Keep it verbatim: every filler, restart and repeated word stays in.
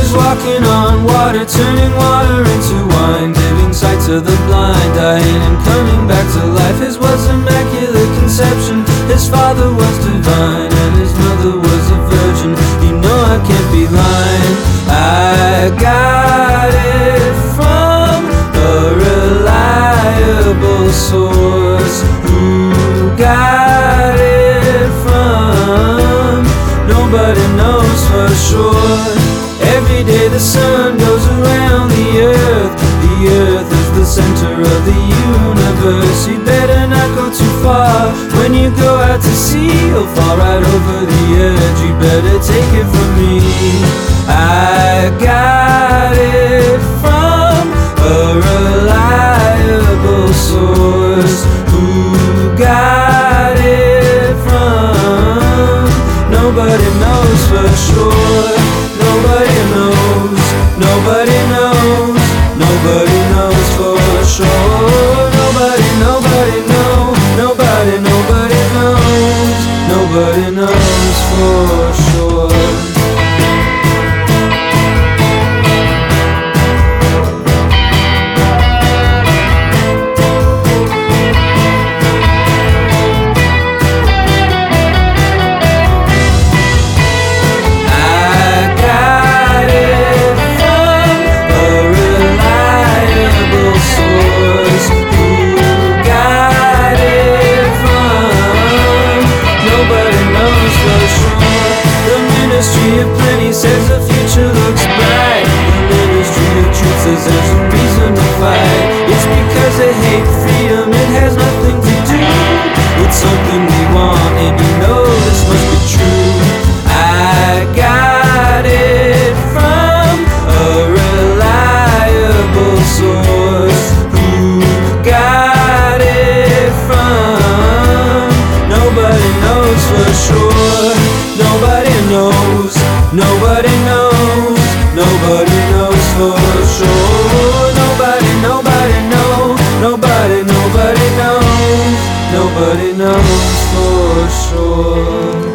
is walking on water, turning water into wine, giving sight to the blind, dying and coming back to life. His was immaculate conception, his father was divine, and his mother was a virgin. You know I can't be lying. I got it from a reliable source. Who got it from? Nobody knows for sure. Every day the sun goes around the earth. The earth is the center of the universe. You better not go too far. When you go out to sea, you'll fall right over the edge. You better take it from me. I got it from a reliable source. Who got it from? Nobody knows for sure. Nobody knows, nobody knows, nobody knows for sure. Nobody, nobody knows, nobody, nobody knows, nobody knows for sure. Says the future looks bright. The ministry of truth says there's a reason to fight. It's because they hate freedom. It has nothing to do with something we want, and you know this must be true. I got it from a reliable source. Who got it from? Nobody knows for sure. Nobody knows. Nobody knows, nobody knows for sure. Nobody, nobody knows, nobody, nobody knows, nobody knows for sure.